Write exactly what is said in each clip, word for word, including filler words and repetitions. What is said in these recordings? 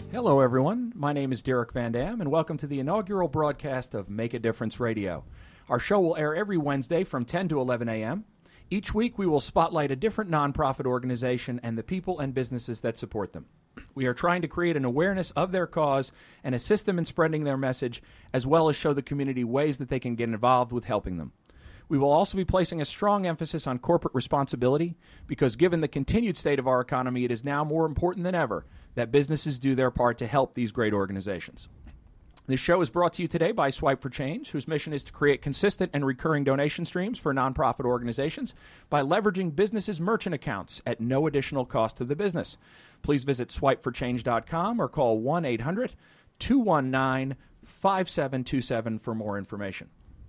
Hello, everyone. My name is Derek Van Dam, and welcome to the inaugural broadcast of Make a Difference Radio. Our show will air every Wednesday from ten to eleven a.m. Each week, we will spotlight a different nonprofit organization and the people and businesses that support them. We are trying to create an awareness of their cause and assist them in spreading their message, as well as show the community ways that they can get involved with helping them. We will also be placing a strong emphasis on corporate responsibility because given the continued state of our economy, it is now more important than ever that businesses do their part to help these great organizations. This show is brought to you today by Swipe for Change, whose mission is to create consistent and recurring donation streams for nonprofit organizations by leveraging businesses' merchant accounts at no additional cost to the business. Please visit swipe for change dot com or call one eight hundred two one nine five seven two seven for more information.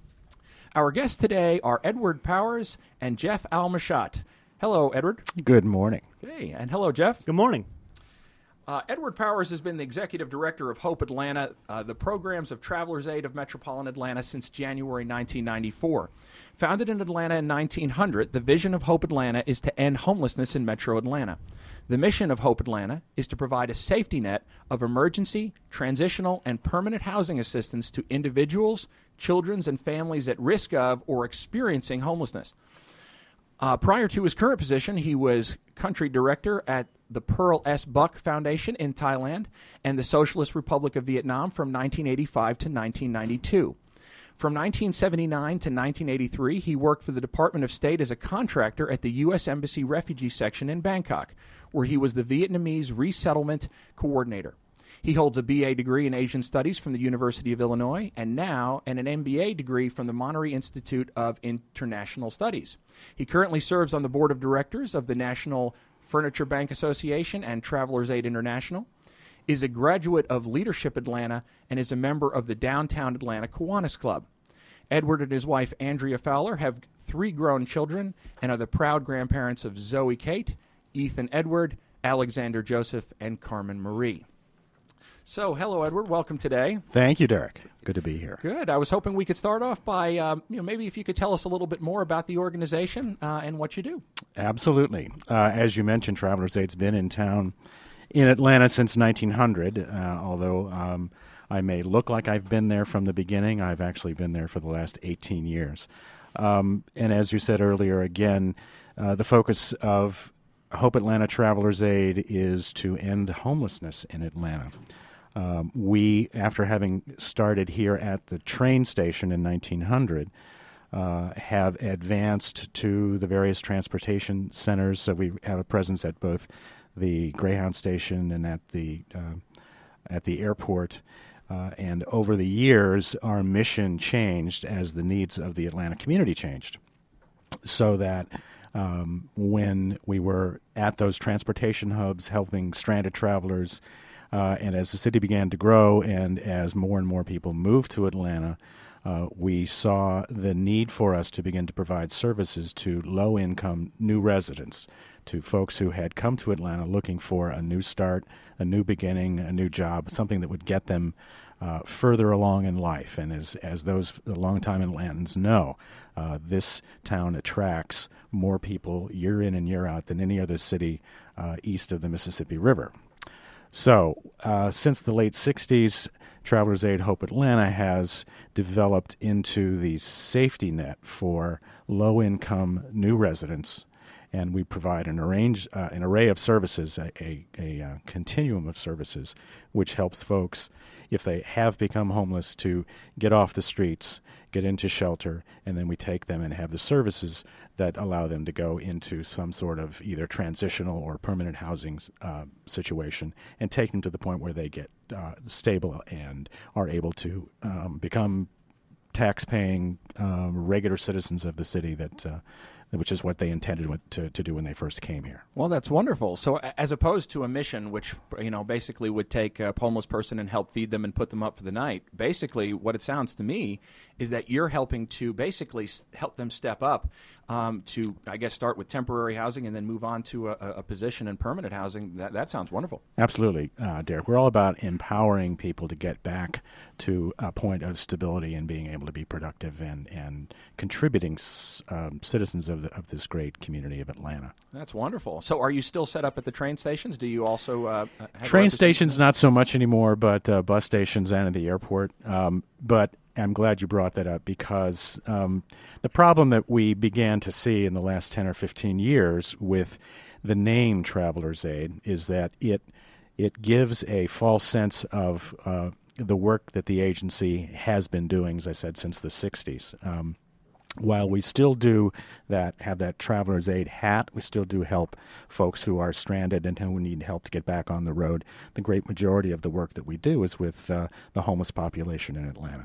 Our guests today are Edward Powers and Jeff Almachat. Hello, Edward. Good morning. Hey, and hello, Jeff. Good morning. Uh, Edward Powers has been the executive director of Hope Atlanta, uh, the programs of Travelers Aid of Metropolitan Atlanta since January nineteen ninety-four. Founded in Atlanta in nineteen hundred, the vision of Hope Atlanta is to end homelessness in Metro Atlanta. The mission of Hope Atlanta is to provide a safety net of emergency, transitional, and permanent housing assistance to individuals, children, and families at risk of or experiencing homelessness. Uh, prior to his current position, he was country director at the Pearl S. Buck Foundation in Thailand and the Socialist Republic of Vietnam from nineteen eighty-five to nineteen ninety-two. From nineteen seventy-nine to nineteen eighty-three, he worked for the Department of State as a contractor at the U S Embassy Refugee Section in Bangkok, where he was the Vietnamese resettlement coordinator. He holds a B A degree in Asian Studies from the University of Illinois and now and an M B A degree from the Monterey Institute of International Studies. He currently serves on the board of directors of the National Furniture Bank Association and Travelers Aid International, is a graduate of Leadership Atlanta, and is a member of the Downtown Atlanta Kiwanis Club. Edward and his wife, Andrea Fowler, have three grown children and are the proud grandparents of Zoe Kate, Ethan Edward, Alexander Joseph, and Carmen Marie. So, hello, Edward. Welcome today. Thank you, Derek. Good to be here. Good. I was hoping we could start off by, um, you know, maybe if you could tell us a little bit more about the organization uh, and what you do. Absolutely. Uh, as you mentioned, Travelers Aid's been in town in Atlanta since nineteen hundred, uh, although um, I may look like I've been there from the beginning. I've actually been there for the last eighteen years. Um, and as you said earlier, again, uh, the focus of Hope Atlanta Travelers Aid is to end homelessness in Atlanta. Um, we, after having started here at the train station in nineteen hundred, uh, have advanced to the various transportation centers. So we have a presence at both the Greyhound station and at the uh, at the airport. Uh, and over the years, our mission changed as the needs of the Atlanta community changed. So that um, when we were at those transportation hubs helping stranded travelers, Uh, and as the city began to grow and as more and more people moved to Atlanta, uh, we saw the need for us to begin to provide services to low-income new residents, to folks who had come to Atlanta looking for a new start, a new beginning, a new job, something that would get them uh, further along in life. And as, as those longtime Atlantans know, uh, this town attracts more people year in and year out than any other city uh, east of the Mississippi River. So, uh, since the late sixties, Travelers Aid Hope Atlanta has developed into the safety net for low-income new residents, and we provide an, arrange, uh, an array of services, a, a, a uh, continuum of services, which helps folks, if they have become homeless, to get off the streets, get into shelter, and then we take them and have the services that allow them to go into some sort of either transitional or permanent housing uh, situation and take them to the point where they get uh, stable and are able to um, become tax-paying um, regular citizens of the city that uh, which is what they intended to, to do when they first came here. Well, that's wonderful. So as opposed to a mission which, you know, basically would take a homeless person and help feed them and put them up for the night, basically what it sounds to me is that you're helping to basically help them step up um, to, I guess, start with temporary housing and then move on to a, a position in permanent housing. That, that sounds wonderful. Absolutely, uh, Derek. We're all about empowering people to get back to a point of stability and being able to be productive and, and contributing um, citizens of of, the, of this great community of Atlanta. That's wonderful. So are you still set up at the train stations? Do you also uh, have train stations? Not so much anymore, but uh, bus stations and at the airport. Um, but I'm glad you brought that up because um, the problem that we began to see in the last ten or fifteen years with the name Traveler's Aid is that it it gives a false sense of uh, the work that the agency has been doing, as I said, since the sixties. Um, while we still do that, have that Traveler's Aid hat, we still do help folks who are stranded and who need help to get back on the road. The great majority of the work that we do is with uh, the homeless population in Atlanta.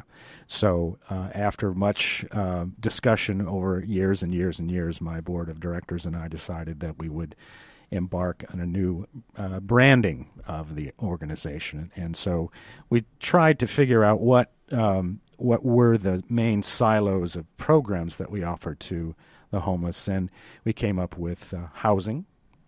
So uh, after much uh, discussion over years and years and years, my board of directors and I decided that we would embark on a new uh, branding of the organization. And so we tried to figure out what um, what were the main silos of programs that we offered to the homeless. And we came up with uh, housing,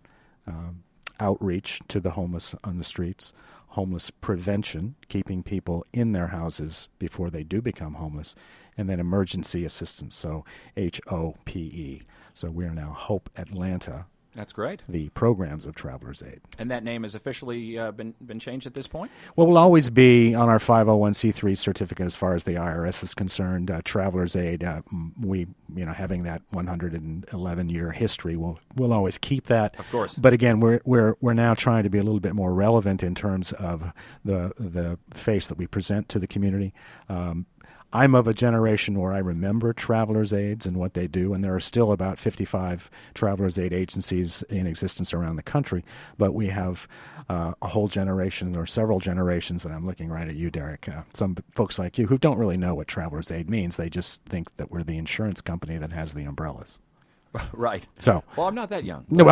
uh, outreach to the homeless on the streets, homeless prevention, keeping people in their houses before they do become homeless, and then emergency assistance, so H O P E. So we are now Hope Atlanta. That's great. The programs of Traveler's Aid. And that name has officially uh, been been changed at this point? Well, we'll always be on our five oh one c three certificate as far as the I R S is concerned. Uh, Traveler's Aid, uh, we, you know, having that one hundred eleven year history, we'll we'll always keep that. Of course. But again, we're we're we're now trying to be a little bit more relevant in terms of the the face that we present to the community. Um, I'm of a generation where I remember Traveler's Aids and what they do, and there are still about fifty-five Traveler's Aid agencies in existence around the country, but we have uh, a whole generation or several generations, and I'm looking right at you, Derek, uh, some folks like you who don't really know what Traveler's Aid means. They just think that we're the insurance company that has the umbrellas. Right. So, well, I'm not that young. No,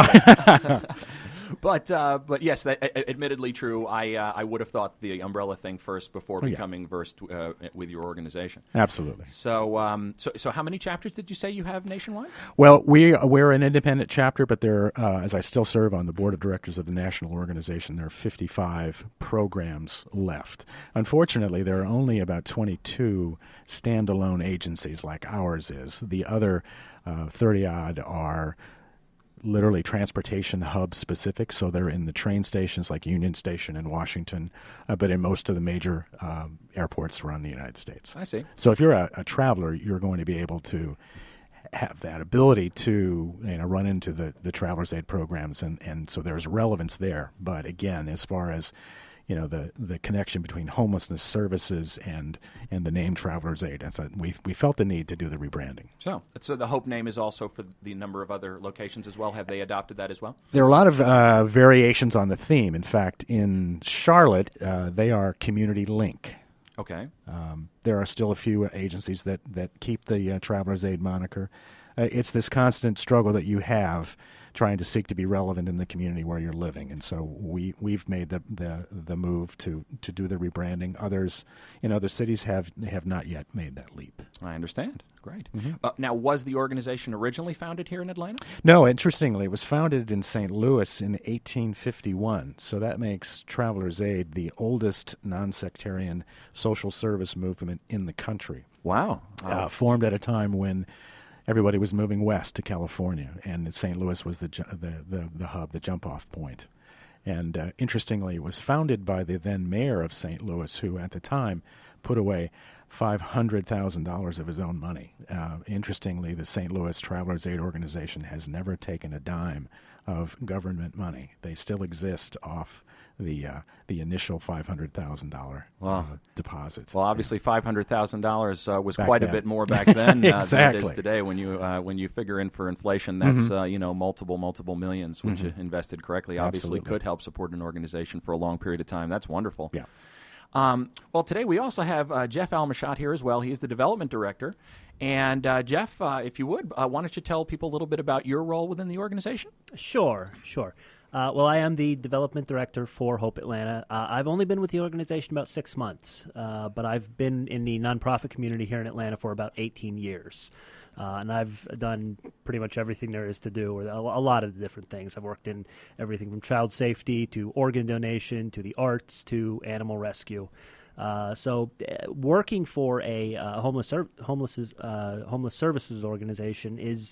but uh, but yes, that, uh, admittedly true. I uh, I would have thought the umbrella thing first before Oh, yeah. becoming versed uh, with your organization. Absolutely. So um so so how many chapters did you say you have nationwide? Well, we we're an independent chapter, but there, uh, as I still serve on the board of directors of the national organization, there are fifty-five programs left. Unfortunately, there are only about twenty-two standalone agencies like ours is. The other uh, thirty-odd are literally transportation hub specific, so they're in the train stations like Union Station in Washington, uh, but in most of the major um, airports around the United States. I see. So if you're a, a traveler, you're going to be able to have that ability to, you know, run into the, the Traveler's Aid programs, and, and so there's relevance there. But again, as far as you know, the, the connection between homelessness services and and the name Traveler's Aid, that's a, we we felt the need to do the rebranding. So, so the Hope name is also for the number of other locations as well. Have they adopted that as well? There are a lot of uh, variations on the theme. In fact, in Charlotte, uh, they are Community Link. Okay. Um, there are still a few agencies that, that keep the uh, Traveler's Aid moniker. Uh, it's this constant struggle that you have trying to seek to be relevant in the community where you're living. And so we, we've made the, the, the move to, to do the rebranding. Others in other cities have have not yet made that leap. I understand. Great. Mm-hmm. Uh, now, was the organization originally founded here in Atlanta? No, interestingly, it was founded in Saint Louis in eighteen fifty-one. So that makes Traveler's Aid the oldest non-sectarian social service movement in the country. Wow. Uh, formed at a time when everybody was moving west to California, and Saint Louis was the, ju- the, the, the hub, the jump-off point. And uh, interestingly, it was founded by the then mayor of Saint Louis, who at the time put away five hundred thousand dollars of his own money. Uh, interestingly, the Saint Louis Traveler's Aid organization has never taken a dime of government money. They still exist off the uh, the initial five hundred thousand dollars wow. uh, deposit. Well, obviously, five hundred thousand uh, dollars was Back quite then. a bit more back then uh, Exactly. than it is today. When you uh, when you figure in for inflation, that's Mm-hmm. uh, you know multiple multiple millions, which Mm-hmm. uh, invested correctly, obviously Absolutely. could help support an organization for a long period of time. That's wonderful. Yeah. Um, well, today we also have uh, Jeff Almashot here as well. He's the development director. And uh, Jeff, uh, if you would, uh, why don't you tell people a little bit about your role within the organization? Sure, sure. Uh, well, I am the development director for Hope Atlanta. Uh, I've only been with the organization about six months, uh, but I've been in the nonprofit community here in Atlanta for about eighteen years. Uh, and I've done pretty much everything there is to do, or a, a lot of the different things. I've worked in everything from child safety to organ donation to the arts to animal rescue. Uh, so, uh, working for a uh, homeless ser- homeless uh, homeless services organization is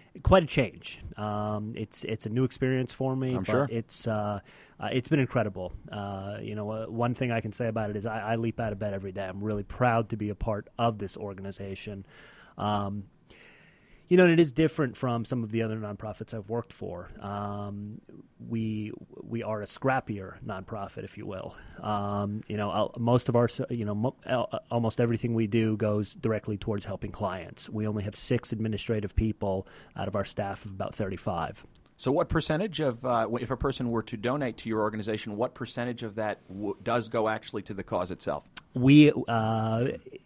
quite a change. Um, it's it's a new experience for me. I'm but sure. It's uh, uh, it's been incredible. Uh, you know, uh, one thing I can say about it is I, I leap out of bed every day. I'm really proud to be a part of this organization. Um, You know, and it is different from some of the other nonprofits I've worked for. Um, we we are a scrappier nonprofit, if you will. Um, you know, uh, most of our, you know, mo- uh, almost everything we do goes directly towards helping clients. We only have six administrative people out of our staff of about thirty-five. So what percentage of, uh, if a person were to donate to your organization, what percentage of that w- does go actually to the cause itself? We uh,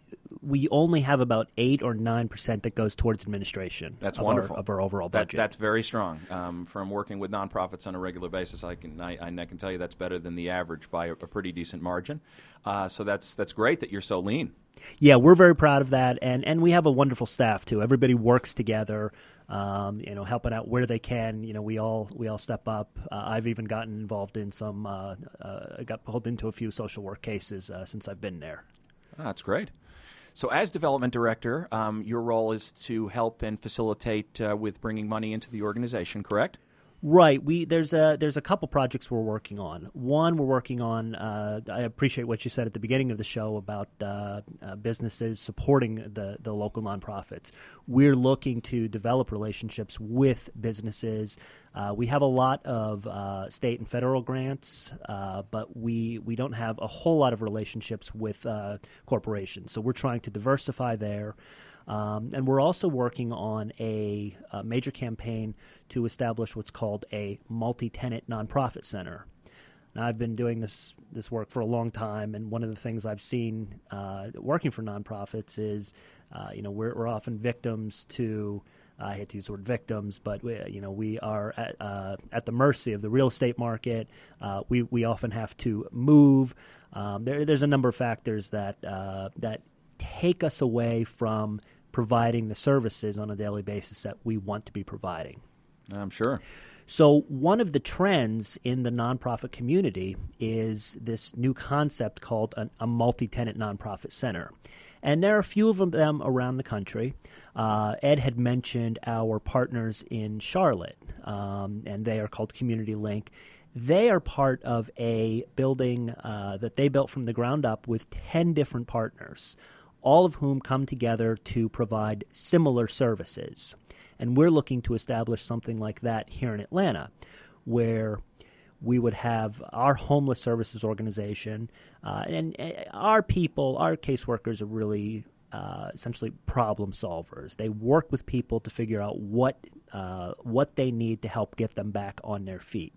we only have about eight or nine percent that goes towards administration. That's of wonderful. Our, of our overall That, budget. that's very strong. Um, from working with nonprofits on a regular basis, I can I, I can tell you that's better than the average by a, a pretty decent margin. Uh, so that's that's great that you're so lean. Yeah, we're very proud of that, and, and we have a wonderful staff too. Everybody works together, um, you know, helping out where they can. You know, we all we all step up. Uh, I've even gotten involved in some, uh, uh, got pulled into a few social work cases uh, since I've been there. Oh, that's great. So as development director, um, your role is to help and facilitate uh, with bringing money into the organization, correct? Right. We there's a there's a couple projects we're working on. One we're working on. Uh, I appreciate what you said at the beginning of the show about uh, uh, businesses supporting the the local nonprofits. We're looking to develop relationships with businesses. Uh, we have a lot of uh, state and federal grants, uh, but we we don't have a whole lot of relationships with uh, corporations. So we're trying to diversify there. Um, and we're also working on a, a major campaign to establish what's called a multi-tenant nonprofit center. Now, I've been doing this this work for a long time, and one of the things I've seen uh, working for nonprofits is, uh, you know, we're, we're often victims to, uh, I hate to use the word victims, but we, you know, we are at, uh, at the mercy of the real estate market. Uh, we we often have to move. Um, there, there's a number of factors that uh, that take us away from providing the services on a daily basis that we want to be providing. I'm sure. So one of the trends in the nonprofit community is this new concept called an, a multi-tenant nonprofit center. And there are a few of them around the country. Uh, Ed had mentioned our partners in Charlotte, um, and they are called Community Link. They are part of a building uh, that they built from the ground up with ten different partners, all of whom come together to provide similar services. And we're looking to establish something like that here in Atlanta, where we would have our homeless services organization, uh, and uh, our people, our caseworkers are really uh, essentially problem solvers. They work with people to figure out what uh, what they need to help get them back on their feet.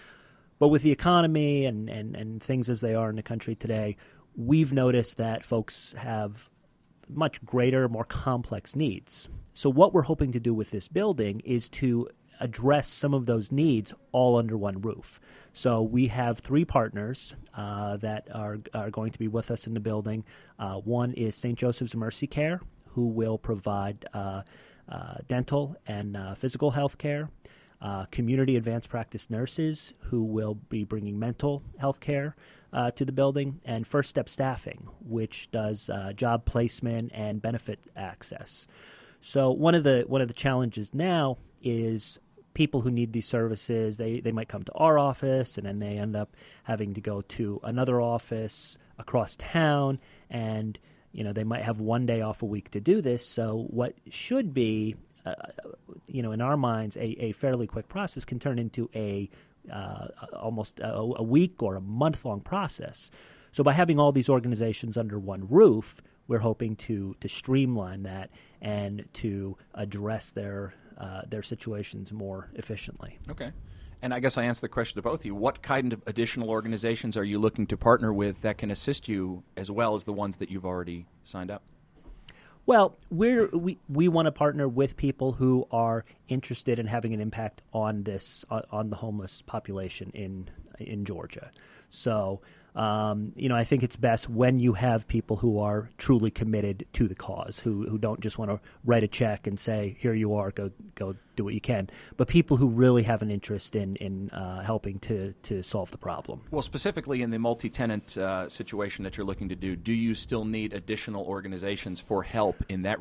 But with the economy and, and, and things as they are in the country today, we've noticed that folks have much greater, more complex needs. So what we're hoping to do with this building is to address some of those needs all under one roof. So we have three partners uh, that are, are going to be with us in the building. Uh, one is Saint Joseph's Mercy Care, who will provide uh, uh, dental and uh, physical health care. Uh, community advanced practice nurses, who will be bringing mental health care uh, to the building, and First Step Staffing, which does uh, job placement and benefit access. So one of the one of the challenges now is people who need these services, they, they might come to our office, and then they end up having to go to another office across town, and you know they might have one day off a week to do this. So what should be Uh, you know, in our minds, a, a fairly quick process can turn into a uh, almost a, a week or a month-long process. So by having all these organizations under one roof, we're hoping to to streamline that and to address their uh, their situations more efficiently. Okay. And I guess I answer the question to both of you. What kind of additional organizations are you looking to partner with that can assist you as well as the ones that you've already signed up? Well, we're, we we want to partner with people who are interested in having an impact on this on, on the homeless population in in Georgia. So, um, you know, I think it's best when you have people who are truly committed to the cause, who who don't just want to write a check and say, "Here you are, go go do what you can," but people who really have an interest in in uh, helping to to solve the problem. Well, specifically in the multi-tenant uh, situation that you're looking to do, do you still need additional organizations for help in that regard?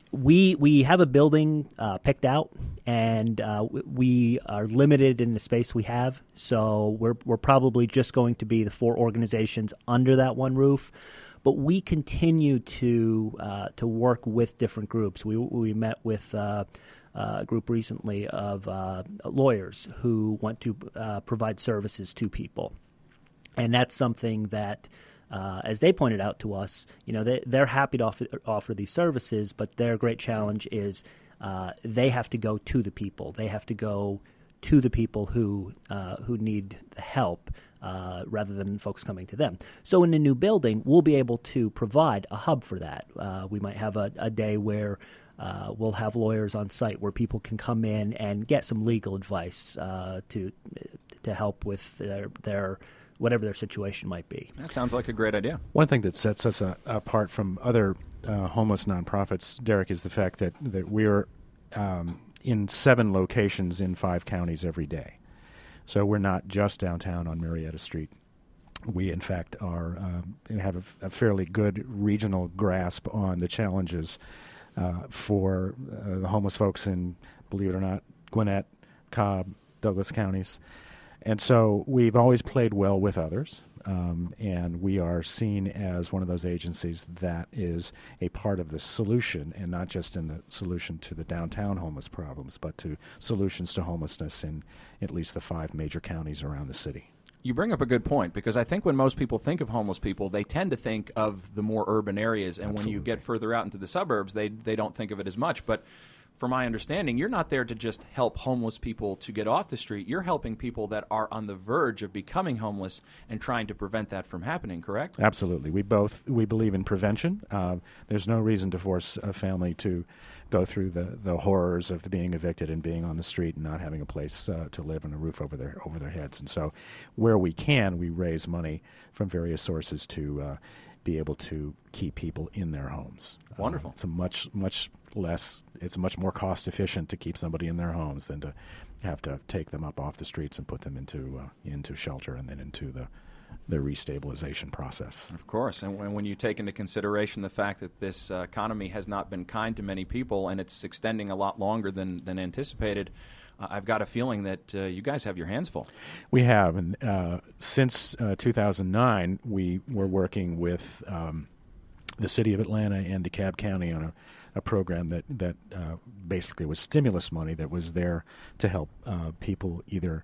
we we have a building uh, picked out, and uh, w- we are limited in the space we have. So we're we're probably just going to be the four organizations under that one roof. But we continue to uh, to work with different groups. We we met with uh, a group recently of uh, lawyers who want to uh, provide services to people, and that's something that. Uh, as they pointed out to us, you know, they, they're happy to offer, offer these services, but their great challenge is uh, they have to go to the people. They have to go to the people who uh, who need the help uh, rather than folks coming to them. So in the new building, we'll be able to provide a hub for that. Uh, we might have a, a day where uh, we'll have lawyers on site where people can come in and get some legal advice uh, to to help with their their whatever their situation might be. That sounds like a great idea. One thing that sets us uh, apart from other uh, homeless nonprofits, Derek, is the fact that, that we're um, in seven locations in five counties every day. So we're not just downtown on Marietta Street. We, in fact, are um, have a, a fairly good regional grasp on the challenges uh, for uh, the homeless folks in, believe it or not, Gwinnett, Cobb, Douglas counties. And so we've always played well with others, um, and we are seen as one of those agencies that is a part of the solution, and not just in the solution to the downtown homeless problems, but to solutions to homelessness in at least the five major counties around the city. You bring up a good point, because I think when most people think of homeless people, they tend to think of the more urban areas, and Absolutely. when you get further out into the suburbs, they they don't think of it as much. But from my understanding, you're not there to just help homeless people to get off the street. You're helping people that are on the verge of becoming homeless and trying to prevent that from happening, correct? Absolutely. We both we believe in prevention. Uh, there's no reason to force a family to go through the, the horrors of being evicted and being on the street and not having a place uh, to live and a roof over their over their heads. And so where we can, we raise money from various sources to uh, be able to keep people in their homes. Wonderful. Uh, it's a much, much less, it's much more cost efficient to keep somebody in their homes than to have to take them up off the streets and put them into uh, into shelter and then into the the restabilization process. Of course, and when, when you take into consideration the fact that this uh, economy has not been kind to many people and it's extending a lot longer than, than anticipated, uh, I've got a feeling that uh, you guys have your hands full. We have, and uh, since uh, two thousand nine, we were working with um, the City of Atlanta and DeKalb County on a, a program that, that uh, basically was stimulus money that was there to help uh, people either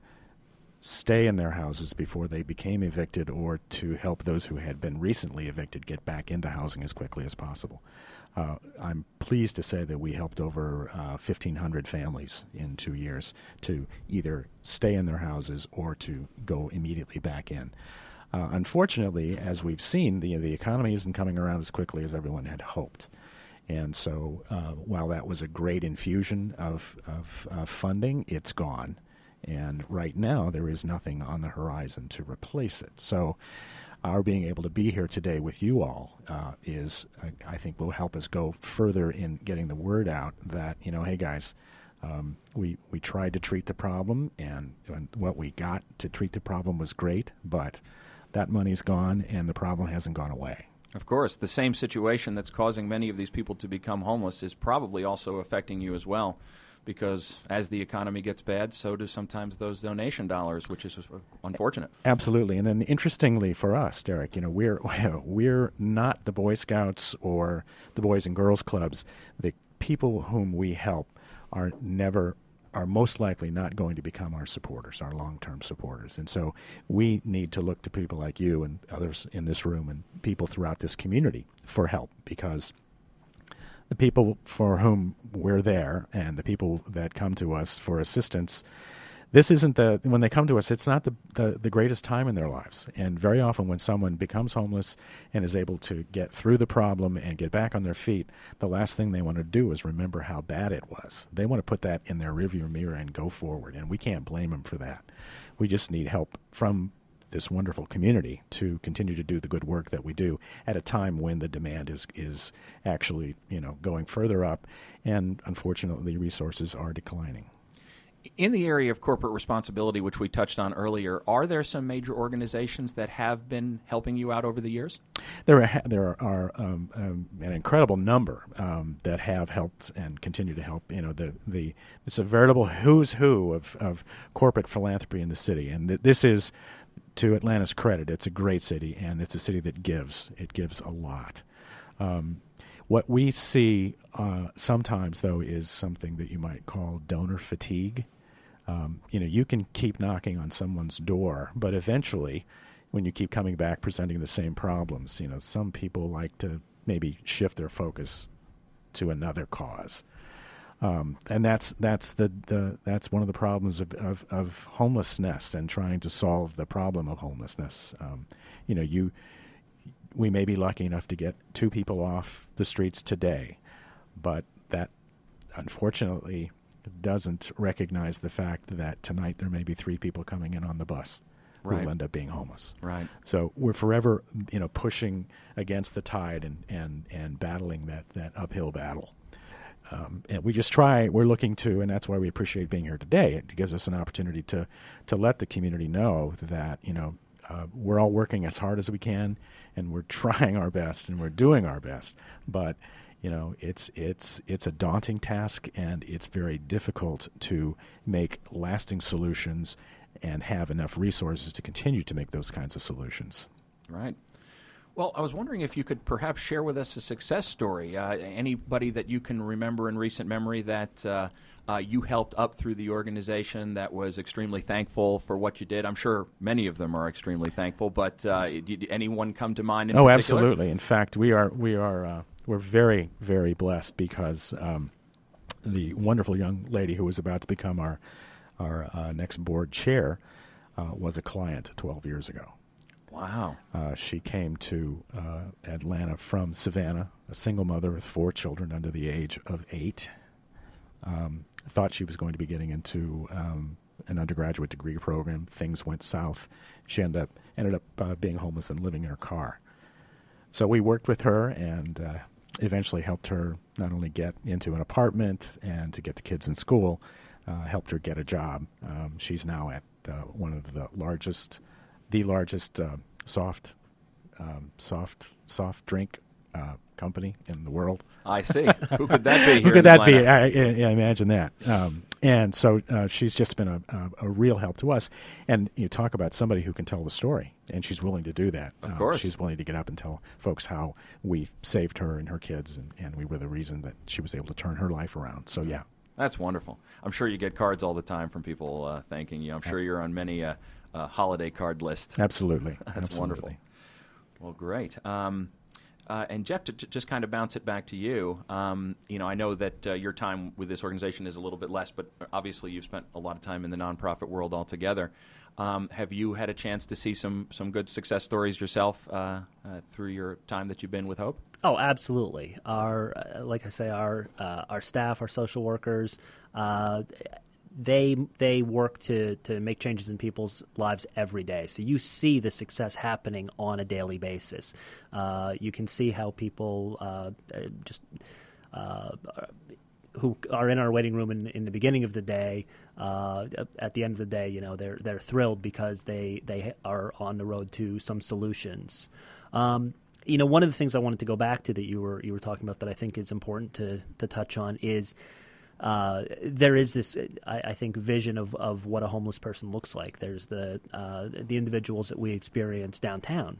stay in their houses before they became evicted or to help those who had been recently evicted get back into housing as quickly as possible. Uh, I'm pleased to say that we helped over uh, fifteen hundred families in two years to either stay in their houses or to go immediately back in. Uh, unfortunately, as we've seen, the the economy isn't coming around as quickly as everyone had hoped. And so uh, while that was a great infusion of, of uh, funding, it's gone. And right now, there is nothing on the horizon to replace it. So our being able to be here today with you all uh, is, I think, will help us go further in getting the word out that, you know, hey, guys, um, we, we tried to treat the problem, and, and what we got to treat the problem was great, but that money's gone, and the problem hasn't gone away. Of course, the same situation that's causing many of these people to become homeless is probably also affecting you as well, because as the economy gets bad, so do sometimes those donation dollars, which is unfortunate. Absolutely. And then interestingly for us, Derek, you know, we're we're not the Boy Scouts or the Boys and Girls Clubs. The people whom we help are never are most likely not going to become our supporters, our long-term supporters. And so we need to look to people like you and others in this room and people throughout this community for help, because the people for whom we're there and the people that come to us for assistance, this isn't the, when they come to us, it's not the, the, the greatest time in their lives. And very often when someone becomes homeless and is able to get through the problem and get back on their feet, the last thing they want to do is remember how bad it was. They want to put that in their rearview mirror and go forward, and we can't blame them for that. We just need help from this wonderful community to continue to do the good work that we do at a time when the demand is is actually, you know, going further up, and unfortunately resources are declining. In the area of corporate responsibility, which we touched on earlier, are there some major organizations that have been helping you out over the years? There are there are um, um, an incredible number um, that have helped and continue to help. You know, the the it's a veritable who's who of, of corporate philanthropy in the city, and th- this is, to Atlanta's credit, it's a great city, and it's a city that gives. It gives a lot. Um, what we see uh, sometimes, though, is something that you might call donor fatigue. Um, you know, you can keep knocking on someone's door, but eventually, when you keep coming back presenting the same problems, you know, some people like to maybe shift their focus to another cause. Um, and that's that's the, the that's one of the problems of, of, of homelessness and trying to solve the problem of homelessness. Um, you know, you we may be lucky enough to get two people off the streets today, but that unfortunately doesn't recognize the fact that tonight there may be three people coming in on the bus who Right. will end up being homeless. Right. So we're forever, you know, pushing against the tide and, and, and battling that, that uphill battle. Um, and we just try, we're looking to, and that's why we appreciate being here today. It gives us an opportunity to, to let the community know that, you know, uh, we're all working as hard as we can, and we're trying our best, and we're doing our best. But, you know, it's it's it's a daunting task, and it's very difficult to make lasting solutions and have enough resources to continue to make those kinds of solutions. Right. Well, I was wondering if you could perhaps share with us a success story. Uh, anybody that you can remember in recent memory that uh, uh, you helped up through the organization that was extremely thankful for what you did. I'm sure many of them are extremely thankful, but uh, did anyone come to mind in oh, particular? absolutely. In fact, we are we are uh, we're very very blessed because um, the wonderful young lady who was about to become our our uh, next board chair uh, was a client twelve years ago. Wow. Uh, she came to uh, Atlanta from Savannah, a single mother with four children under the age of eight. Um, thought she was going to be getting into um, an undergraduate degree program. Things went south. She ended up ended up uh, being homeless and living in her car. So we worked with her and uh, eventually helped her not only get into an apartment and to get the kids in school, uh, helped her get a job. Um, she's now at uh, one of the largest, the largest uh, soft, um, soft, soft drink uh, company in the world. I see. Who could that be? Here Who could in that be? Atlanta? I, I, I imagine that. Um, and so uh, she's just been a, a, a real help to us. And you talk about somebody who can tell the story, and she's willing to do that. Of Um, course. she's willing to get up and tell folks how we saved her and her kids, and, and we were the reason that she was able to turn her life around. So, yeah. That's wonderful. I'm sure you get cards all the time from people uh, thanking you. I'm sure you're on many uh, uh, holiday card lists. Absolutely. That's Absolutely. wonderful. Well, great. Um, uh, and Jeff, to, to just kind of bounce it back to you, um, you know, I know that uh, your time with this organization is a little bit less, but obviously you've spent a lot of time in the nonprofit world altogether. Um, have you had a chance to see some, some good success stories yourself uh, uh, through your time that you've been with Hope? Oh, absolutely. Our, uh, like I say, our uh, our staff, our social workers, uh, they they work to, to make changes in people's lives every day. So you see the success happening on a daily basis. Uh, you can see how people uh, just uh, who are in our waiting room in, in the beginning of the day, uh, at the end of the day, you know, they're they're thrilled because they they are on the road to some solutions. Um, You know, one of the things I wanted to go back to that you were you were talking about that I think is important to, to touch on is uh, there is this, I, I think, vision of, of what a homeless person looks like. There's the uh, the individuals that we experience downtown,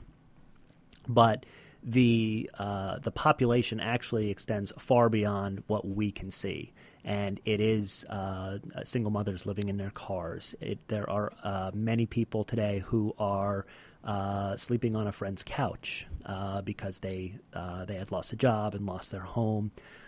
but the uh, the population actually extends far beyond what we can see, and it is uh, single mothers living in their cars. It, there are uh, many people today who are Uh, sleeping on a friend's couch uh, because they uh, they had lost a job and lost their home.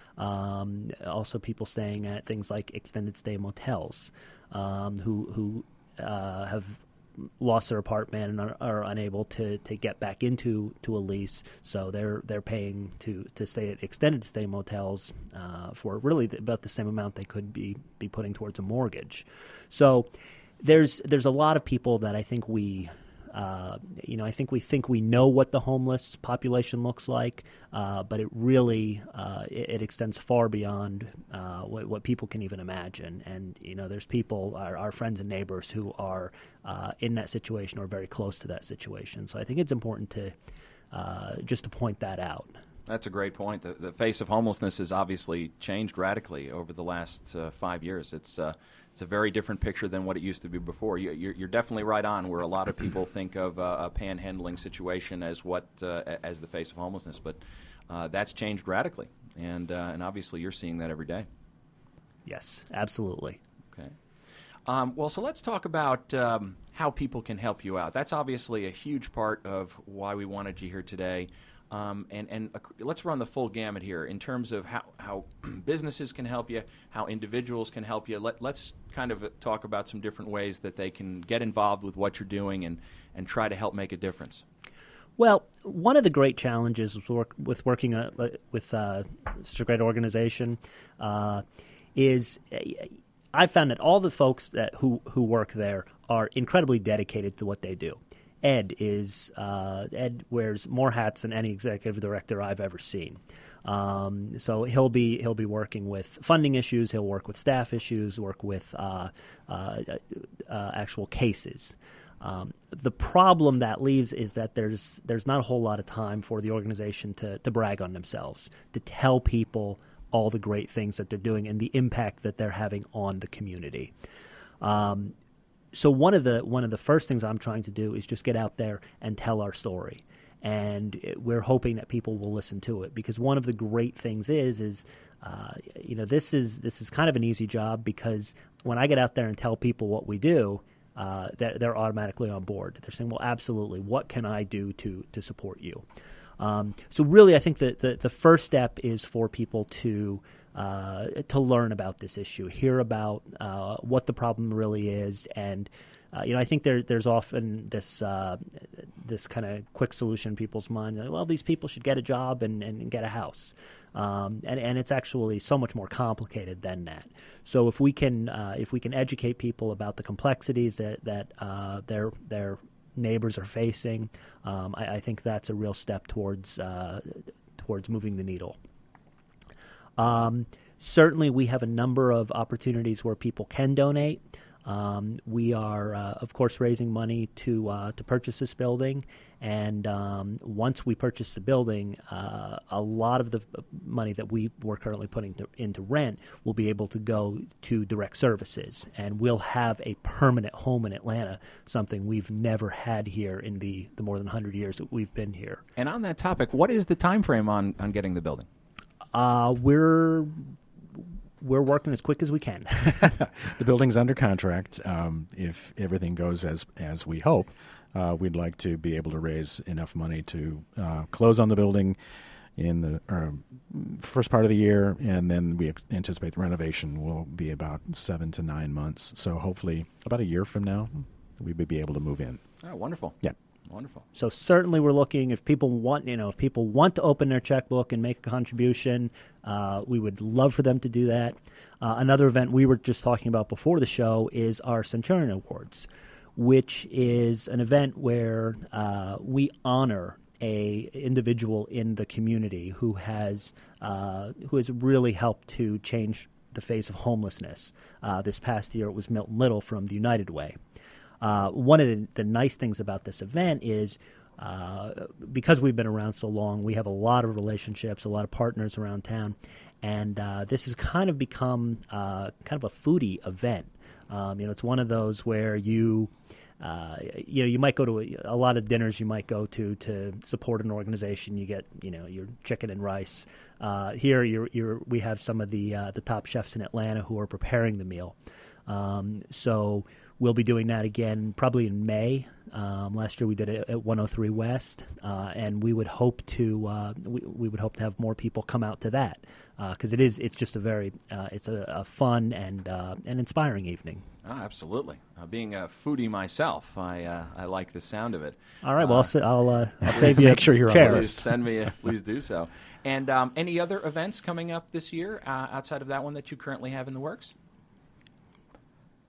Um, also, people staying at things like extended stay motels um, who who uh, have lost their apartment and are, are unable to, to get back into to a lease, so they're they're paying to, to stay at extended stay motels uh, for really about the same amount they could be be putting towards a mortgage. So there's there's a lot of people that I think we Uh, you know, I think we think we know what the homeless population looks like, uh, but it really uh, it, it extends far beyond uh, what, what people can even imagine. And you know, there's people, our, our friends and neighbors, who are uh, in that situation or very close to that situation. So I think it's important to uh, just to point that out. That's a great point. The, the face of homelessness has obviously changed radically over the last uh, five years. It's uh, it's a very different picture than what it used to be before. You, you're, you're definitely right on where a lot of people think of uh, a panhandling situation as what uh, as the face of homelessness, but uh, that's changed radically, and uh, and obviously you're seeing that every day. Yes, absolutely. Okay. Um, well, so let's talk about um, how people can help you out. That's obviously a huge part of why we wanted you here today. Um, and and uh, let's run the full gamut here in terms of how, how businesses can help you, how individuals can help you. Let, let's kind of talk about some different ways that they can get involved with what you're doing and, and try to help make a difference. Well, one of the great challenges with, work, with working uh, with uh, such a great organization uh, is uh, I've found that all the folks that who, who work there are incredibly dedicated to what they do. Ed is uh, Ed wears more hats than any executive director I've ever seen. Um, so he'll be he'll be working with funding issues. He'll work with staff issues. Work with uh, uh, uh, actual cases. Um, the problem that leaves is that there's there's not a whole lot of time for the organization to to brag on themselves, to tell people all the great things that they're doing and the impact that they're having on the community. Um, So one of the one of the first things I'm trying to do is just get out there and tell our story, and we're hoping that people will listen to it, because one of the great things is is uh, you know this is this is kind of an easy job, because when I get out there and tell people what we do, uh, they're, they're automatically on board. They're saying, well, absolutely, what can I do to to support you? Um, so really, I think that the the first step is for people to Uh, to learn about this issue, hear about uh, what the problem really is, and uh, you know, I think there, there's often this uh, this kind of quick solution in people's mind. Like, well, these people should get a job and, and get a house, um, and and it's actually so much more complicated than that. So if we can uh, if we can educate people about the complexities that that uh, their their neighbors are facing, um, I, I think that's a real step towards uh, towards moving the needle. Um, certainly, we have a number of opportunities where people can donate. Um, we are, uh, of course, raising money to uh, to purchase this building, and um, once we purchase the building, uh, a lot of the money that we were currently putting to, into rent will be able to go to direct services, and we'll have a permanent home in Atlanta, something we've never had here in the, the more than one hundred years that we've been here. And on that topic, what is the time frame on, on getting the building? Uh, we're we're working as quick as we can. The building's under contract. Um, if everything goes as as we hope, uh, we'd like to be able to raise enough money to uh, close on the building in the uh, first part of the year, and then we ex- anticipate the renovation will be about seven to nine months. So hopefully, about a year from now, we would be able to move in. Oh, wonderful! Yeah. Wonderful. So certainly we're looking, if people want, you know, if people want to open their checkbook and make a contribution, uh, we would love for them to do that. Uh, another event we were just talking about before the show is our Centurion Awards, which is an event where uh, we honor a individual in the community who has uh, who has really helped to change the face of homelessness. Uh, this past year it was Milton Little from the United Way. Uh, one of the, the nice things about this event is uh, because we've been around so long, we have a lot of relationships, a lot of partners around town, and uh, this has kind of become uh, kind of a foodie event. Um, you know, it's one of those where you, uh, you know, you might go to a, a lot of dinners you might go to to support an organization. You get, you know, your chicken and rice. Uh, here, you're, you're, we have some of the uh, the top chefs in Atlanta who are preparing the meal. Um, so. We'll be doing that again probably in May. Um, last year we did it at one oh three West, uh, and we would hope to uh, we, we would hope to have more people come out to that, because uh, it is it's just a very uh, it's a, a fun and uh, an inspiring evening. Oh, absolutely. Uh, being a foodie myself, I uh, I like the sound of it. All right, well uh, I'll I'll, uh, I'll save you. Make sure you're chair. on the Please list. send me. A, please do so. And um, any other events coming up this year uh, outside of that one that you currently have in the works?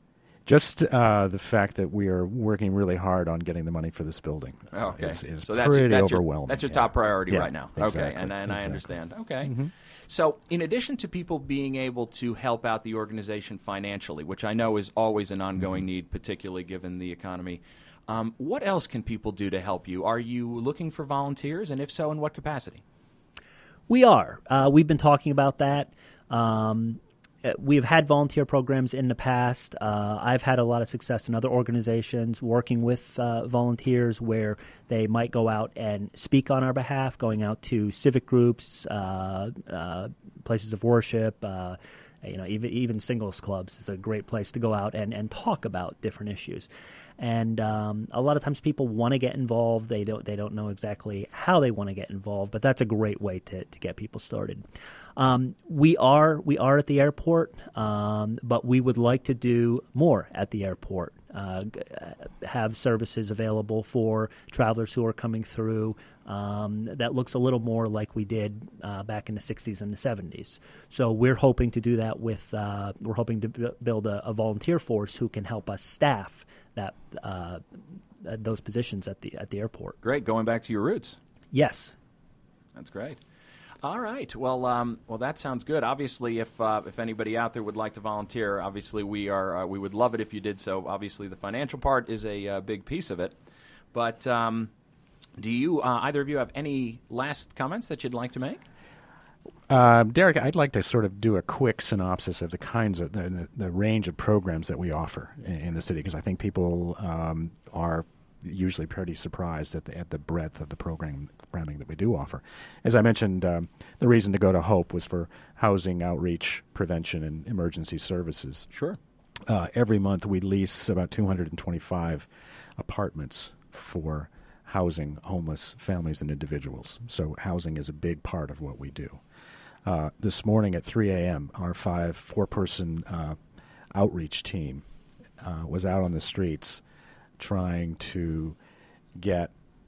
Just uh, the fact that we are working really hard on getting the money for this building oh, okay. is, is so that's, pretty that's overwhelming. Your, that's your yeah. top priority yeah, right now. Exactly, okay, and, and exactly. I understand. Okay. Mm-hmm. So in addition to people being able to help out the organization financially, which I know is always an ongoing mm-hmm. need, particularly given the economy, um, what else can people do to help you? Are you looking for volunteers, and if so, in what capacity? We are. Uh, we've been talking about that. Um, we've had volunteer programs in the past. Uh, I've had a lot of success in other organizations working with uh, volunteers where they might go out and speak on our behalf, going out to civic groups, uh, uh, places of worship, uh, you know, even even singles clubs is a great place to go out and, and talk about different issues. And um, a lot of times people want to get involved. They don't they don't know exactly how they want to get involved, but that's a great way to, to get people started. Um, we are we are at the airport, um, but we would like to do more at the airport. Uh, have services available for travelers who are coming through um, that looks a little more like we did uh, back in the sixties and the seventies. So we're hoping to do that with uh, we're hoping to b- build a, a volunteer force who can help us staff that uh, those positions at the at the airport. Great, going back to your roots. Yes, that's great. All right. Well, um, well, that sounds good. Obviously, if uh, if anybody out there would like to volunteer, obviously we are uh, we would love it if you did so. Obviously, the financial part is a uh, big piece of it. But um, do you uh, either of you have any last comments that you'd like to make? Uh, Derek, I'd like to sort of do a quick synopsis of the kinds of the, the, the range of programs that we offer in, in the city, because I think people um, are usually pretty surprised at the at the breadth of the program, programming that we do offer. As I mentioned, um, the reason to go to HOPE was for housing, outreach, prevention, and emergency services. Sure. Uh, every month we lease about two hundred twenty-five apartments for housing homeless families and individuals. So housing is a big part of what we do. Uh, this morning at three a.m., our five, four-person uh, outreach team uh, was out on the streets trying to get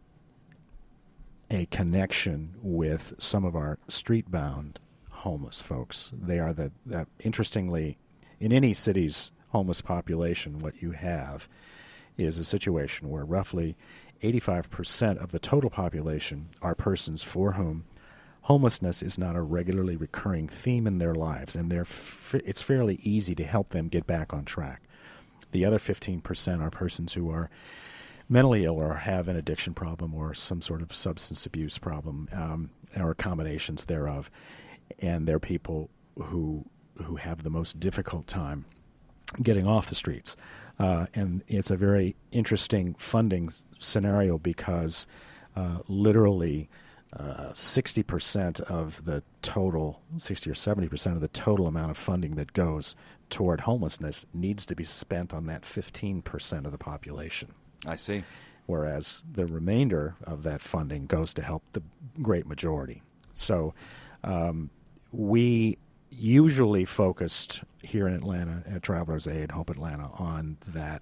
a connection with some of our street-bound homeless folks. They are the, the interestingly, in any city's homeless population, what you have is a situation where roughly eighty-five percent of the total population are persons for whom homelessness is not a regularly recurring theme in their lives, and they're f- it's fairly easy to help them get back on track. The other fifteen percent are persons who are mentally ill or have an addiction problem or some sort of substance abuse problem um, or combinations thereof, and they're people who who have the most difficult time getting off the streets. Uh, and it's a very interesting funding scenario because uh, literally uh, sixty percent of the total, sixty or seventy percent of the total amount of funding that goes toward homelessness needs to be spent on that fifteen percent of the population. I see. Whereas the remainder of that funding goes to help the great majority. So um, we usually focused here in Atlanta at Travelers Aid, Hope Atlanta, on that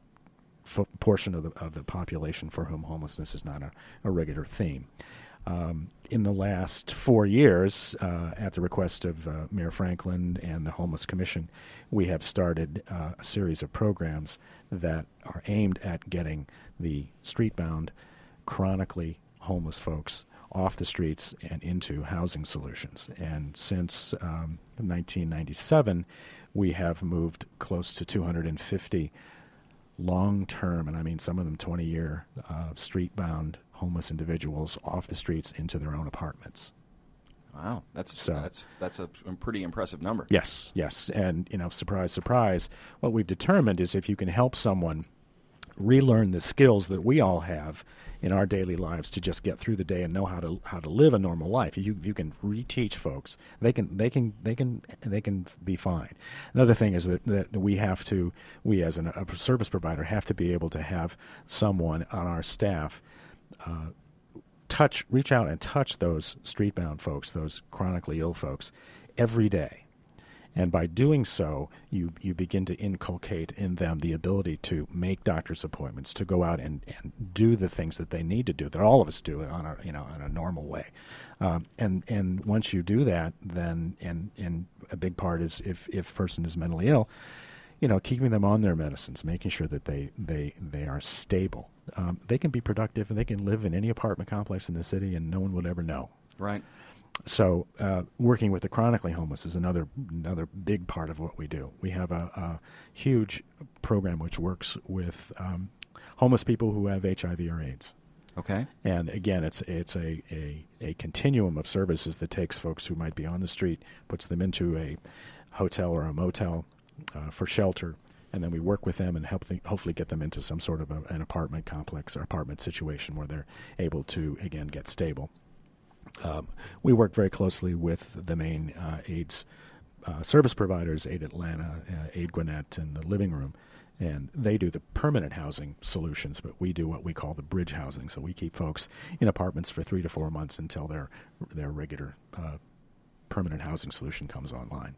f- portion of the of the population for whom homelessness is not a, a regular theme. Um, in the last four years, uh, at the request of uh, Mayor Franklin and the Homeless Commission, we have started uh, a series of programs that are aimed at getting the street-bound, chronically homeless folks off the streets and into housing solutions. And since um, nineteen ninety-seven, we have moved close to two hundred fifty long-term, and I mean some of them twenty-year, uh, street-bound homeless individuals off the streets into their own apartments. Wow, that's so, that's that's a pretty impressive number. Yes, yes, and you know, surprise, surprise. What we've determined is if you can help someone relearn the skills that we all have in our daily lives to just get through the day and know how to how to live a normal life. You you can reteach folks. They can they can they can they can be fine. Another thing is that, that we have to we as an, a service provider have to be able to have someone on our staff uh, touch reach out and touch those street-bound folks, those chronically ill folks, every day. And by doing so, you, you begin to inculcate in them the ability to make doctor's appointments, to go out and, and do the things that they need to do, that all of us do on a you know in a normal way. Um, and and once you do that, then and and a big part is if if a person is mentally ill, you know, keeping them on their medicines, making sure that they, they, they are stable. Um, they can be productive and they can live in any apartment complex in the city and no one would ever know. Right. So uh, working with the chronically homeless is another another big part of what we do. We have a, a huge program which works with um, homeless people who have H I V or AIDS. Okay. And again, it's it's a, a, a continuum of services that takes folks who might be on the street, puts them into a hotel or a motel uh, for shelter, and then we work with them and help them, hopefully get them into some sort of a, an apartment complex or apartment situation where they're able to, again, get stable. Um, we work very closely with the main uh, AIDS uh, service providers, Aid Atlanta, uh, Aid Gwinnett, and the Living Room, and they do the permanent housing solutions, but we do what we call the bridge housing. So we keep folks in apartments for three to four months until their their regular uh, permanent housing solution comes online.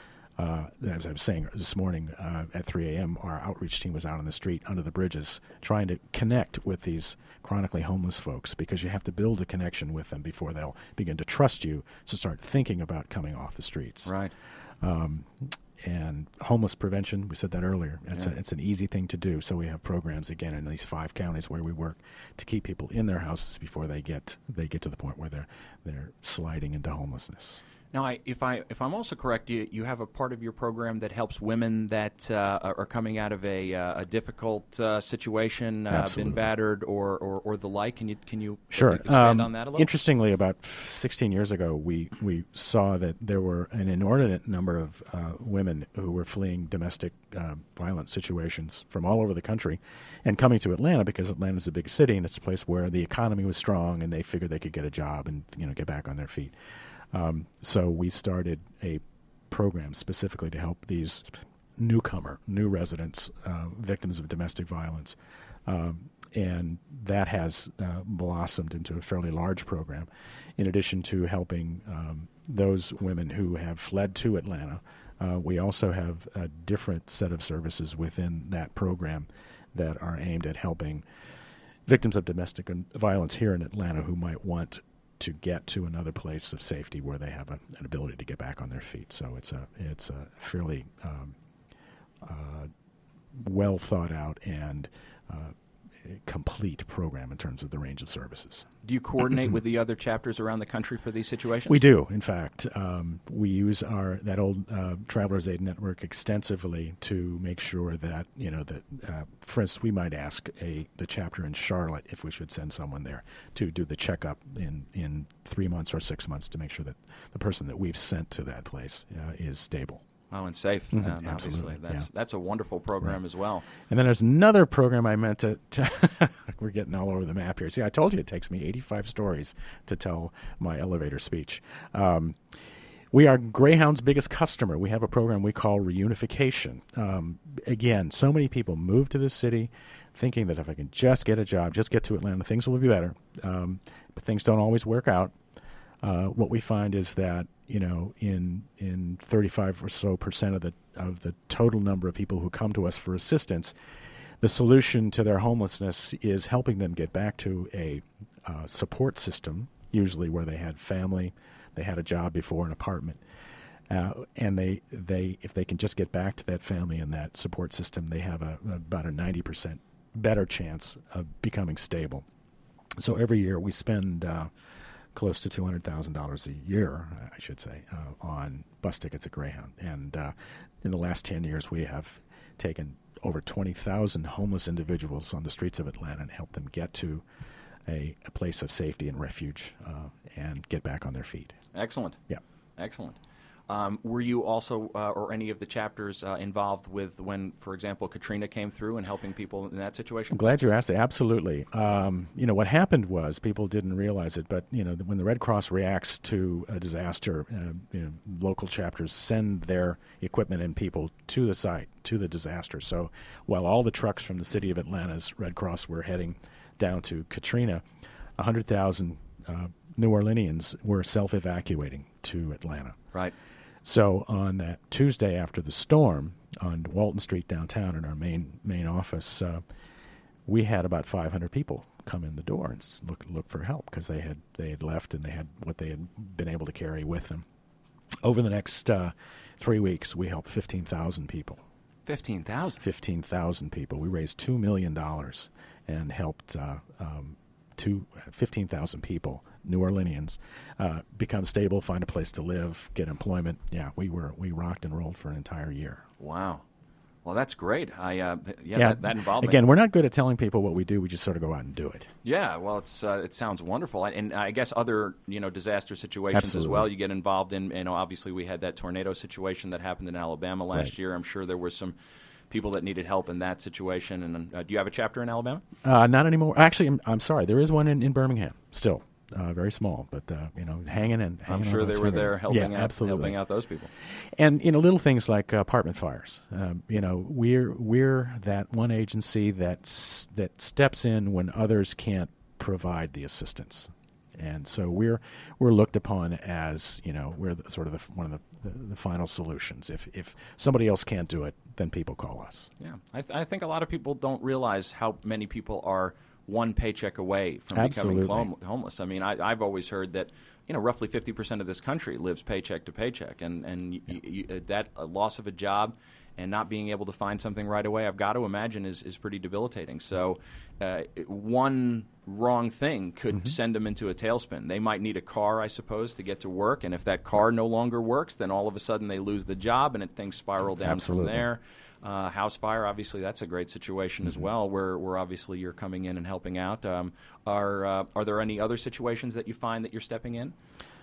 Uh, as I was saying this morning uh, at three a.m., our outreach team was out on the street under the bridges trying to connect with these chronically homeless folks, because you have to build a connection with them before they'll begin to trust you to start thinking about coming off the streets. Right. Um, and homeless prevention, we said that earlier. It's, Yeah. a, it's an easy thing to do. So we have programs, again, in these five counties where we work to keep people in their houses before they get they get to the point where they're they're sliding into homelessness. Now, I, if I if I'm also correct, you you have a part of your program that helps women that uh, are coming out of a uh, a difficult uh, situation, uh, been battered, or, or or the like. Can you can you sure expand um, on that a little? Interestingly, about sixteen years ago, we we saw that there were an inordinate number of uh, women who were fleeing domestic uh, violence situations from all over the country, and coming to Atlanta because Atlanta's a big city and it's a place where the economy was strong and they figured they could get a job and you know get back on their feet. Um, so we started a program specifically to help these newcomer, new residents, uh, victims of domestic violence. Um, and that has uh, blossomed into a fairly large program, in addition to helping um, those women who have fled to Atlanta. Uh, we also have a different set of services within that program that are aimed at helping victims of domestic violence here in Atlanta who might want to get to another place of safety where they have a, an ability to get back on their feet. So it's a it's a fairly um, uh, well thought out and uh, complete program in terms of the range of services. Do you coordinate with the other chapters around the country for these situations? We do. In fact, um, we use our that old uh, Travelers Aid network extensively to make sure that you know that, uh, for instance, we might ask a the chapter in Charlotte if we should send someone there to do the checkup in in three months or six months to make sure that the person that we've sent to that place uh, is stable. Oh, and safe, Mm-hmm. um, obviously. Absolutely, That's yeah. that's a wonderful program Right. as well. And then there's another program I meant to, to we're getting all over the map here. See, I told you it takes me eighty-five stories to tell my elevator speech. Um, we are Greyhound's biggest customer. We have a program we call Reunification. Um, again, so many people move to this city thinking that if I can just get a job, just get to Atlanta, things will be better. Um, but things don't always work out. Uh, what we find is that you know in in thirty-five or so percent of the of the total number of people who come to us for assistance, the solution to their homelessness is helping them get back to a uh, support system, usually where they had family, they had a job before, an apartment, uh, and they they if they can just get back to that family and that support system, they have a, about a ninety percent better chance of becoming stable. So every year we spend Uh, close to two hundred thousand dollars a year, I should say, uh, on bus tickets at Greyhound. And uh, in the last ten years, we have taken over twenty thousand homeless individuals on the streets of Atlanta and helped them get to a, a place of safety and refuge uh, and get back on their feet. Excellent. Yeah. Excellent. Um, were you also, uh, or any of the chapters, uh, involved with when, for example, Katrina came through and helping people in that situation? I'm glad you asked that. Absolutely. Um, you know, what happened was people didn't realize it, but, you know, when the Red Cross reacts to a disaster, uh, you know, local chapters send their equipment and people to the site, to the disaster. So while all the trucks from the city of Atlanta's Red Cross were heading down to Katrina, one hundred thousand uh, New Orleanians were self-evacuating to Atlanta. Right. So on that Tuesday after the storm on Walton Street downtown in our main main office, uh, we had about five hundred people come in the door and s- look look for help because they had they had left and they had what they had been able to carry with them. Over the next uh, three weeks, we helped fifteen thousand people. fifteen thousand. fifteen thousand people. We raised two million dollars and helped uh, um, two, fifteen thousand people, New Orleanians, uh, become stable, find a place to live, get employment. Yeah, we were we rocked and rolled for an entire year. Wow. Well, that's great. I uh, yeah, yeah that, that involvement. Again, we're not good at telling people what we do. We just sort of go out and do it. Yeah, well, it's uh, it sounds wonderful, and I guess other you know disaster situations Absolutely. as well. You get involved in. You know, obviously we had that tornado situation that happened in Alabama last Right. year. I'm sure there were some people that needed help in that situation. And uh, do you have a chapter in Alabama? Uh, not anymore. Actually, I'm, I'm sorry. There is one in, in Birmingham still. Uh, very small, but uh, you know, hanging and hanging. I'm sure on they those were fingers. there helping yeah, out, absolutely. helping out those people. And you know, little things like uh, apartment fires. Um, you know, we're we're that one agency that's that steps in when others can't provide the assistance, and so we're we're looked upon as you know we're the, sort of the, one of the, the, the final solutions. If if somebody else can't do it, then people call us. Yeah, I, th- I think a lot of people don't realize how many people are one paycheck away from Absolutely. becoming hom- homeless. I mean, I, I've always heard that, you know, roughly fifty percent of this country lives paycheck to paycheck, and and y- y- y- that a loss of a job and not being able to find something right away, I've got to imagine is, is pretty debilitating. So uh, one wrong thing could mm-hmm. send them into a tailspin. They might need a car, I suppose, to get to work, and if that car no longer works, then all of a sudden they lose the job, and it, things spiral down Absolutely. from there. Uh, house fire, obviously, that's a great situation mm-hmm. as well, where, where obviously you're coming in and helping out. Um, are uh, are there any other situations that you find that you're stepping in?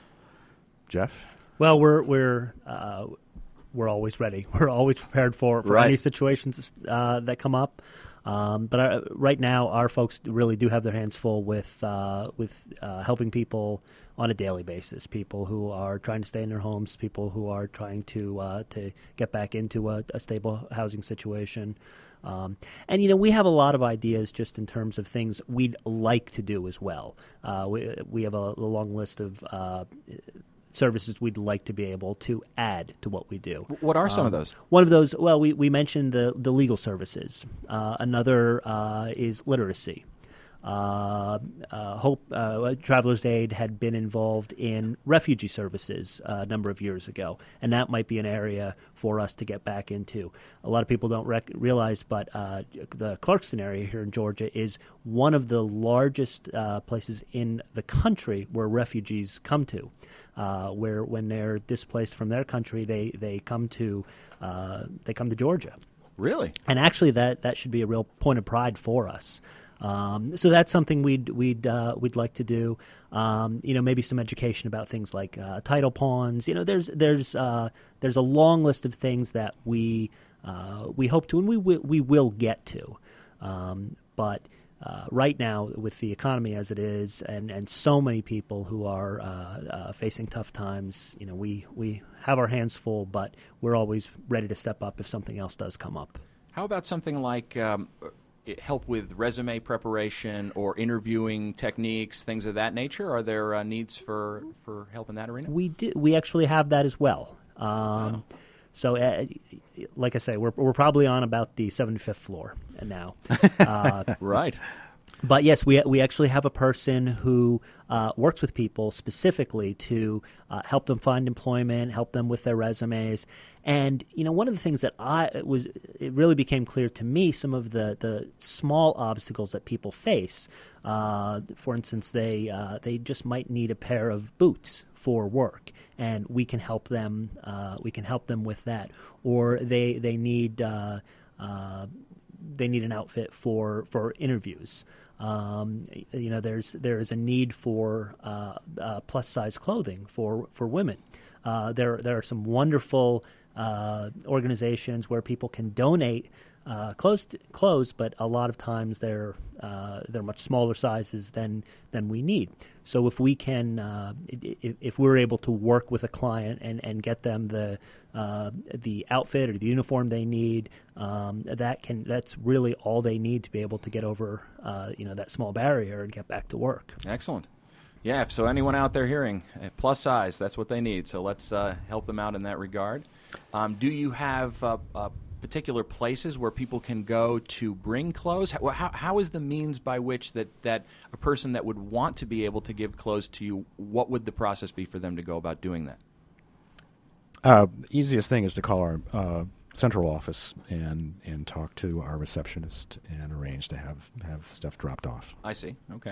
Jeff? Well, we're we're uh, we're always ready. We're always prepared for, for right. any situations uh, that come up. Um, but our, right now, our folks really do have their hands full with uh, with uh, helping people on a daily basis. People who are trying to stay in their homes, people who are trying to uh, to get back into a, a stable housing situation. Um, and, you know, we have a lot of ideas just in terms of things we'd like to do as well. Uh, we, we have a, a long list of uh, services we'd like to be able to add to what we do. What are some um, of those? One of those, well, we, we mentioned the, the legal services. Uh, another uh, is literacy. Uh, uh, Hope uh, Travelers Aid had been involved in refugee services uh, a number of years ago, and that might be an area for us to get back into. A lot of people don't rec- realize, but uh, the Clarkston area here in Georgia is one of the largest uh, places in the country where refugees come to, uh, where when they're displaced from their country, they they come to uh, they come to Georgia. Really? And actually, that that should be a real point of pride for us. Um, so that's something we'd we'd uh, we'd like to do. Um, you know, maybe some education about things like uh, title pawns. You know, there's there's uh, there's a long list of things that we uh, we hope to and we w- we will get to. Um, but uh, right now, with the economy as it is, and, and so many people who are uh, uh, facing tough times, you know, we we have our hands full, but we're always ready to step up if something else does come up. How about something like Um help with resume preparation or interviewing techniques, things of that nature? Are there uh, needs for, for help in that arena? We do. We actually have that as well. Um, wow. So, uh, like I say, we're we're probably on about the seventy-fifth floor now. Uh, right. But yes, we we actually have a person who uh, works with people specifically to uh, help them find employment, help them with their resumes. And, you know, one of the things that I it was it really became clear to me, some of the, the small obstacles that people face. Uh, for instance, they uh, they just might need a pair of boots for work, and we can help them. Uh, we can help them with that. Or they they need uh, uh, they need an outfit for for interviews. Um, you know, there's there is a need for uh, uh, plus size clothing for for women. Uh, there there are some wonderful uh, organizations where people can donate uh, clothes, clothes, but a lot of times they're uh, they're much smaller sizes than than we need. So if we can, uh, if, if we're able to work with a client and, and get them the uh, the outfit or the uniform they need, um, that can that's really all they need to be able to get over uh, you know that small barrier and get back to work. Excellent. Yeah, so anyone out there hearing, uh, plus size, that's what they need. So let's uh, help them out in that regard. Um, do you have uh, uh, particular places where people can go to bring clothes? How, how, how is the means by which that, that a person that would want to be able to give clothes to you, what would the process be for them to go about doing that? Uh, easiest thing is to call our uh, central office and, and talk to our receptionist and arrange to have, have stuff dropped off. I see. Okay.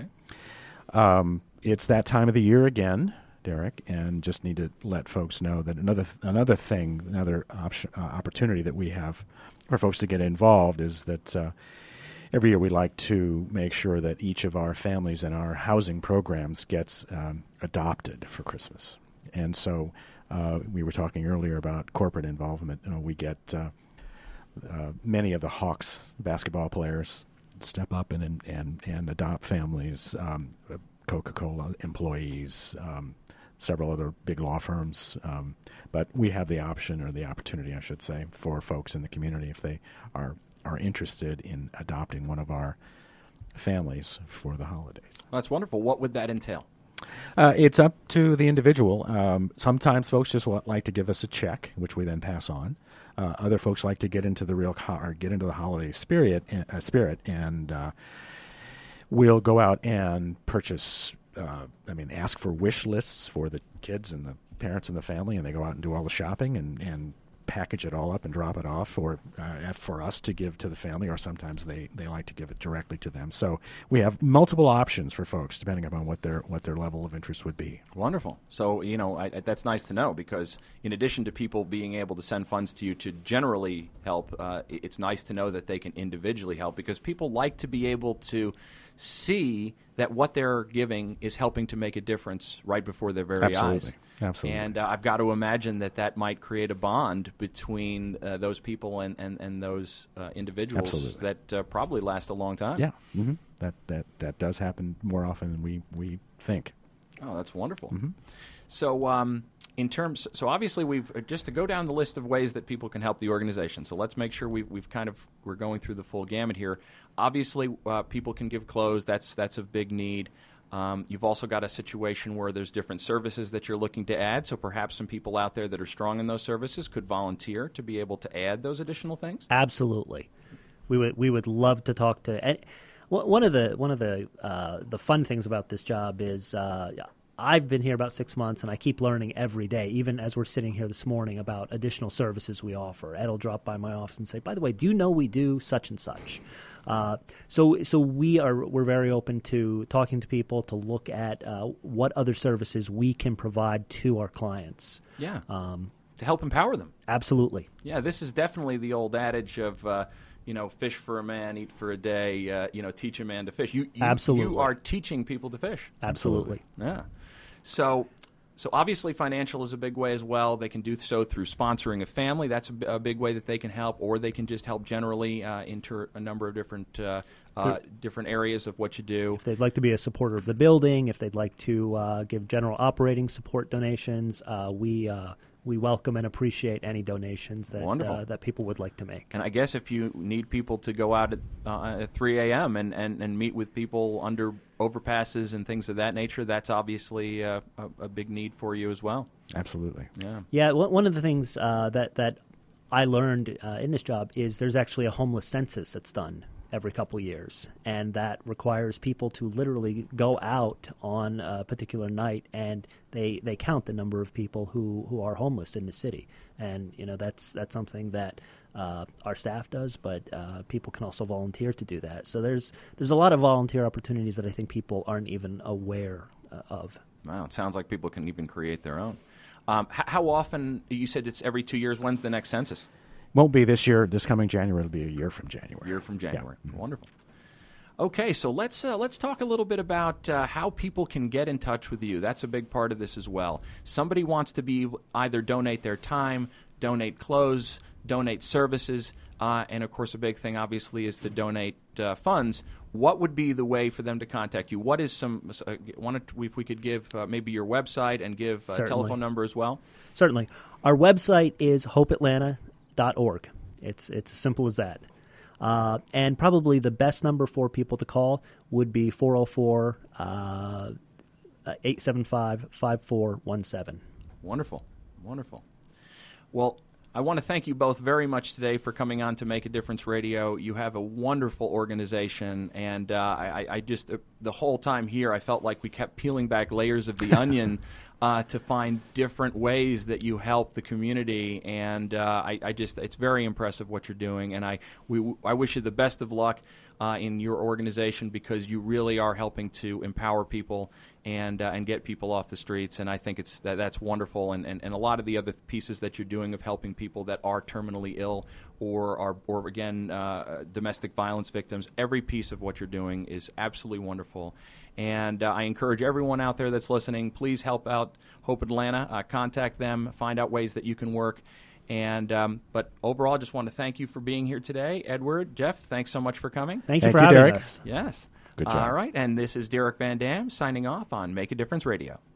Um, it's that time of the year again, Derek, and just need to let folks know that another th- another thing, another option, uh, opportunity that we have for folks to get involved is that uh, every year we like to make sure that each of our families in our housing programs gets um, adopted for Christmas. And so uh, we were talking earlier about corporate involvement. You know, we get uh, uh, many of the Hawks basketball players step up and and, and, and adopt families, um, Coca-Cola employees, um, several other big law firms. Um, but we have the option, or the opportunity, I should say, for folks in the community, if they are, are interested in adopting one of our families for the holidays. Well, that's wonderful. What would that entail? Uh, it's up to the individual. Um, sometimes folks just want, like to give us a check, which we then pass on. Uh, other folks like to get into the real ho- or get into the holiday spirit, uh, spirit, and uh, we'll go out and purchase. Uh, I mean, ask for wish lists for the kids and the parents and the family, and they go out and do all the shopping and, and package it all up and drop it off, or uh, for us to give to the family, or sometimes they, they like to give it directly to them. So we have multiple options for folks depending upon what their what their level of interest would be. Wonderful. So, you know, I, I, that's nice to know, because in addition to people being able to send funds to you to generally help, uh, it's nice to know that they can individually help, because people like to be able to see that what they're giving is helping to make a difference right before their very Absolutely. eyes. Absolutely. And uh, I've got to imagine that that might create a bond between uh, those people and, and, and those uh, individuals. Absolutely. That uh, probably last a long time. Yeah, mm-hmm. that that that does happen more often than we, we think. Oh, that's wonderful. Mm-hmm. So, um, in terms, so obviously we've uh, just to go down the list of ways that people can help the organization. So let's make sure we, we've kind of we're going through the full gamut here. Obviously, uh, people can give clothes. That's that's a big need. Um, you've also got a situation where there's different services that you're looking to add. So perhaps some people out there that are strong in those services could volunteer to be able to add those additional things. Absolutely, we would we would love to talk to. And one of the one of the uh, the fun things about this job is uh, I've been here about six months, and I keep learning every day. Even as we're sitting here this morning about additional services we offer, Ed will drop by my office and say, "By the way, do you know we do such and such?" Uh, so, so we are we're very open to talking to people to look at uh, what other services we can provide to our clients. Yeah, um, to help empower them. Absolutely. Yeah, this is definitely the old adage of, uh, you know, fish for a man, eat for a day. Uh, you know, teach a man to fish. You, you Absolutely. You are teaching people to fish. Absolutely. Yeah. So. So obviously financial is a big way as well. They can do so through sponsoring a family. That's a, b- a big way that they can help, or they can just help generally uh, into a number of different uh, uh, different areas of what you do. If they'd like to be a supporter of the building, if they'd like to uh, give general operating support donations, uh, we uh, we welcome and appreciate any donations that uh, that people would like to make. And I guess if you need people to go out at, uh, at three a.m. And, and, and meet with people under overpasses and things of that nature, that's obviously uh, a, a big need for you as well. Absolutely. Yeah. Yeah. One of the things uh, that that I learned uh, in this job is there's actually a homeless census that's done every couple years, and that requires people to literally go out on a particular night, and they they count the number of people who, who are homeless in the city. And you know that's that's something that uh, our staff does, but uh, people can also volunteer to do that. So there's there's a lot of volunteer opportunities that I think people aren't even aware uh, of. Wow, it sounds like people can even create their own. Um, h- how often? You said it's every two years. When's the next census? Won't be this year. This coming January, it'll be a year from January. Year from January. Yeah. Wonderful. Okay, so let's uh, let's talk a little bit about uh, how people can get in touch with you. That's a big part of this as well. Somebody wants to be either donate their time, donate clothes, donate services, uh, and of course a big thing obviously is to donate uh, funds. What would be the way for them to contact you? What is some? Uh, one, if we could give uh, maybe your website and give a telephone number as well. Certainly, our website is hope atlanta dot org. It's it's as simple as that. Uh, and probably the best number for people to call would be four oh four, eight seven five, five four one seven. Wonderful. Wonderful. Well, I want to thank you both very much today for coming on to Make a Difference Radio. You have a wonderful organization, and uh, I, I just, uh, the whole time here, I felt like we kept peeling back layers of the onion uh, to find different ways that you help the community. And uh, I, I just, it's very impressive what you're doing. And I, we, I wish you the best of luck uh, in your organization, because you really are helping to empower people and uh, and get people off the streets. And I think it's that that's wonderful. And, and, and a lot of the other pieces that you're doing of helping people that are terminally ill or are or again uh, domestic violence victims, every piece of what you're doing is absolutely wonderful. And uh, I encourage everyone out there that's listening, please help out Hope Atlanta. Uh, contact them, find out ways that you can work. And um, but overall, I just want to thank you for being here today, Edward, Jeff. Thanks so much for coming. Thank you Thank for you, having Derek. us. Yes. Good job. All right, and this is Derek Van Dam signing off on Make a Difference Radio.